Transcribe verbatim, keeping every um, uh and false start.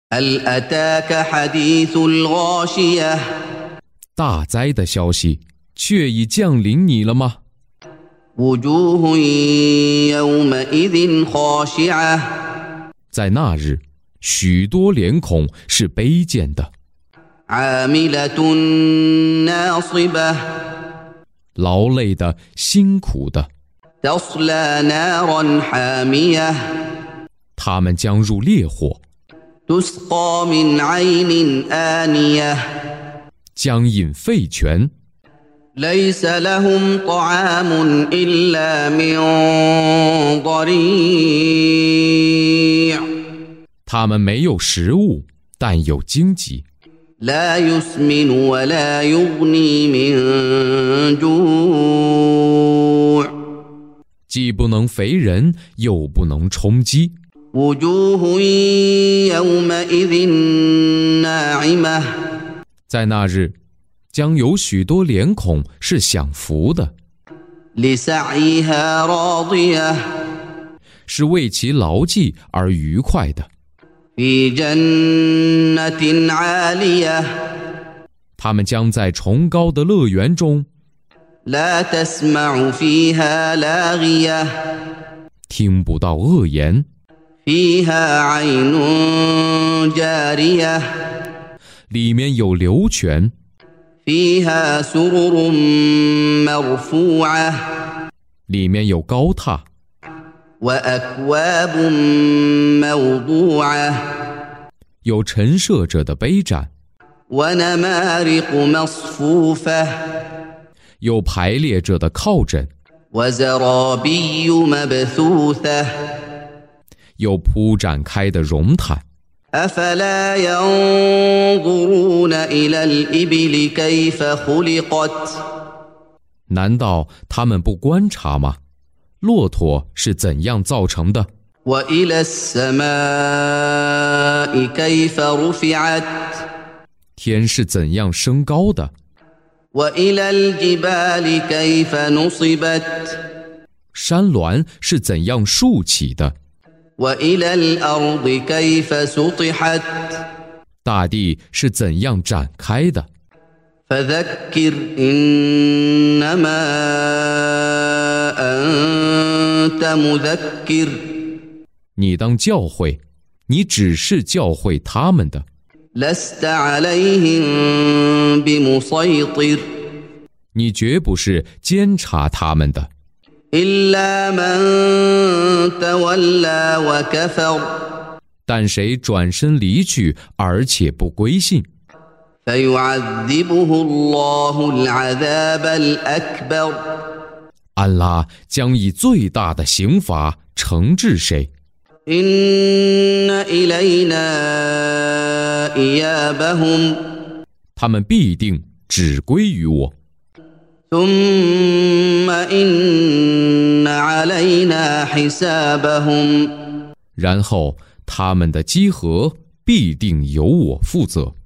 هل أتاك حديث الغاشية 大灾的消息却已降临你了吗？ وجوه يومئذ خاشعة 在那日，许多脸孔是卑贱的， عاملة ناصبة 劳累的，辛苦的， تصلى نارا حامية 他们将入烈火， تسقى من عين آنية 将饮沸泉， ليس لهم طعام إلا من ضريع 他们没有食物，但有荆棘， لا يسمن ولا يغني من جوع 既不能肥人，又不能充饥。 وجوه يومئذ ناعمة 在那日，将有许多脸孔是享福的， لسعيها راضية 是为其劳绩而愉快的。 في جنة عالية 他们将在崇高的乐园中， لا تسمع فيها لاغية 听不到恶言， فيها عين جارية 里面有流泉， فيها سرر مرفوعة 里面有高榻， وأكواب موضوعة 有陈设者的杯盏， ونمارق مصفوفة 有排列着的靠枕， وزرابي مبثوثة 有铺展开的绒毯。 أفلا ينظرون إلى الإبل كيف خلقت 难道他们不观察吗？骆驼是怎样造成的？ وإلى السماء كيف رفعت 天是怎样升高的？ وإلى الجبال كيف نصبت 山峦是怎样竖起的？ وإلى الأرض كيف سطحت 大地是怎样展开的？ فذكر إنما أنت مذكر 你当教诲，你只是教诲他们的， لست عليهم بمسيطر 你绝不是监察他们的。 إلا من تولى وكفر 但谁转身离去，而且不归信， فيعذبه الله العذاب الأكبر 安拉将以最大的刑罚惩治谁。 إن إلينا إيابهم 他们必定只归于我。 ثم إن علينا حسابهم 然后他们的稽核必定由我负责。